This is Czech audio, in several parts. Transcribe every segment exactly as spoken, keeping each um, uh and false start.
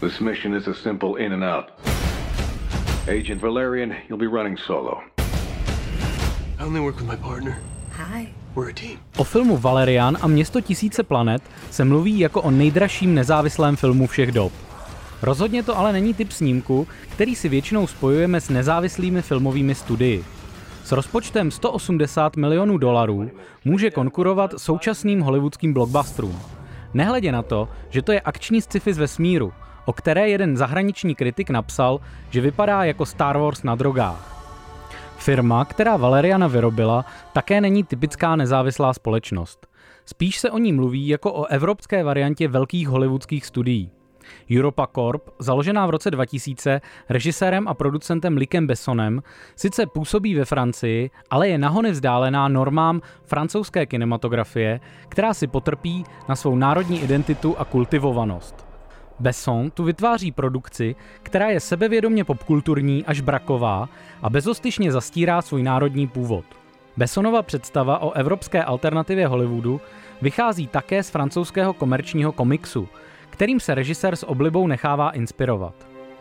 This mission is a simple in and out. Agent Valerian, you'll be running solo. I only work with my partner. Hi. We're a team. O filmu Valerian a Město tisíce planet se mluví jako o nejdražším nezávislém filmu všech dob. Rozhodně to ale není typ snímku, který si většinou spojujeme s nezávislými filmovými studii. S rozpočtem sto osmdesát milionů dolarů může konkurovat současným hollywoodským blockbusterům. Nehledě na to, že to je akční sci-fi z vesmíru, o které jeden zahraniční kritik napsal, že vypadá jako Star Wars na drogách. Firma, která Valeriana vyrobila, také není typická nezávislá společnost. Spíš se o ní mluví jako o evropské variantě velkých hollywoodských studií. Europa Corp, založená v roce dva tisíce režisérem a producentem Lucem Bessonem, sice působí ve Francii, ale je nahony vzdálená normám francouzské kinematografie, která si potrpí na svou národní identitu a kultivovanost. Besson tu vytváří produkci, která je sebevědomě popkulturní až braková a bezostyšně zastírá svůj národní původ. Bessonova představa o evropské alternativě Hollywoodu vychází také z francouzského komerčního komiksu, kterým se režisér s oblibou nechává inspirovat.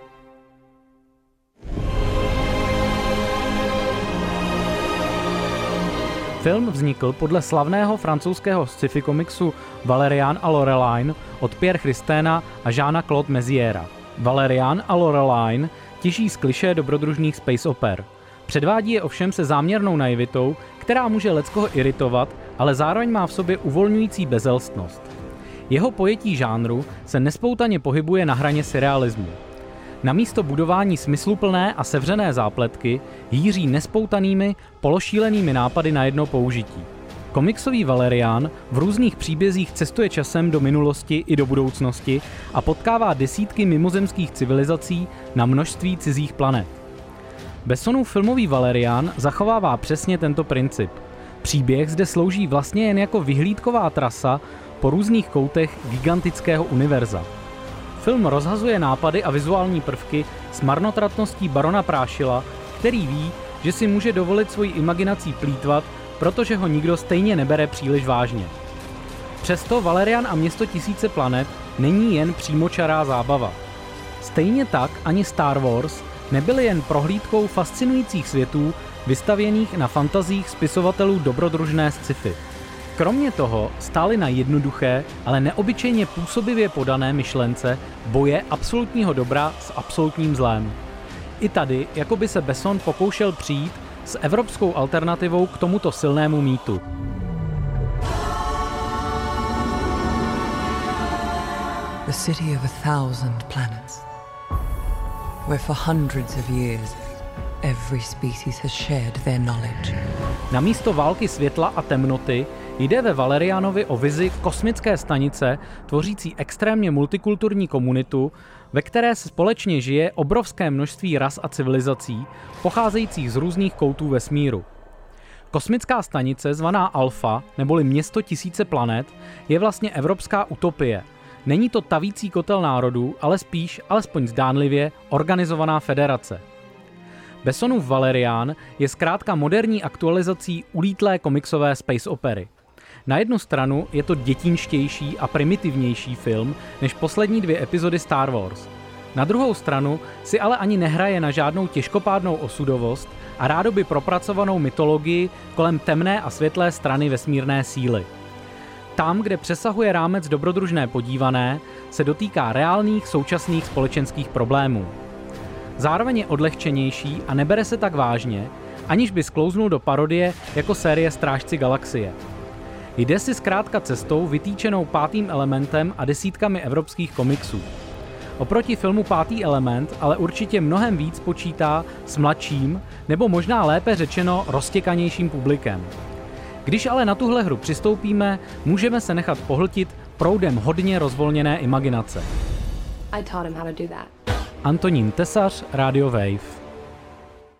Film vznikl podle slavného francouzského sci-fi komiksu Valerian a Laureline od Pierre Christéna a Jeana-Claude Mézièra. Valerian a Laureline těží z klišé dobrodružných space oper. Předvádí je ovšem se záměrnou naivitou, která může leckoho iritovat, ale zároveň má v sobě uvolňující bezelstnost. Jeho pojetí žánru se nespoutaně pohybuje na hraně surrealismu. Namísto budování smysluplné a sevřené zápletky jíří nespoutanými, pološílenými nápady na jedno použití. Komiksový Valerian v různých příbězích cestuje časem do minulosti i do budoucnosti a potkává desítky mimozemských civilizací na množství cizích planet. Bessonův filmový Valerian zachovává přesně tento princip. Příběh zde slouží vlastně jen jako vyhlídková trasa po různých koutech gigantického univerza. Film rozhazuje nápady a vizuální prvky s marnotratností barona Prášila, který ví, že si může dovolit svoji imaginací plýtvat, protože ho nikdo stejně nebere příliš vážně. Přesto Valerian a Město tisíce planet není jen přímočará zábava. Stejně tak ani Star Wars nebyly jen prohlídkou fascinujících světů vystavěných na fantazích spisovatelů dobrodružné sci-fi. Kromě toho stáli na jednoduché, ale neobyčejně působivě podané myšlence boje absolutního dobra s absolutním zlem. I tady, jako by se Besson pokoušel přijít s evropskou alternativou k tomuto silnému mýtu. The city of a thousand planets, where for hundreds of years every species has shared their knowledge. Namísto války světla a temnoty jde ve Valerianovi o vizi kosmické stanice tvořící extrémně multikulturní komunitu, ve které se společně žije obrovské množství ras a civilizací, pocházejících z různých koutů vesmíru. Kosmická stanice zvaná Alfa, neboli Město tisíce planet, je vlastně evropská utopie. Není to tavící kotel národů, ale spíš, alespoň zdánlivě, organizovaná federace. Bessonův Valerian je zkrátka moderní aktualizací ulítlé komiksové space opery. Na jednu stranu je to dětinštější a primitivnější film než poslední dvě epizody Star Wars. Na druhou stranu si ale ani nehraje na žádnou těžkopádnou osudovost a rádoby propracovanou mytologii kolem temné a světlé strany vesmírné síly. Tam, kde přesahuje rámec dobrodružné podívané, se dotýká reálných současných společenských problémů. Zároveň je odlehčenější a nebere se tak vážně, aniž by sklouznul do parodie jako série Strážci galaxie. Jde si zkrátka cestou vytýčenou Pátým elementem a desítkami evropských komiksů. Oproti filmu Pátý element ale určitě mnohem víc počítá s mladším, nebo možná lépe řečeno roztěkanějším publikem. Když ale na tuhle hru přistoupíme, můžeme se nechat pohltit proudem hodně rozvolněné imaginace. I taught him how to do that. Antonín Tesař, Radio Wave.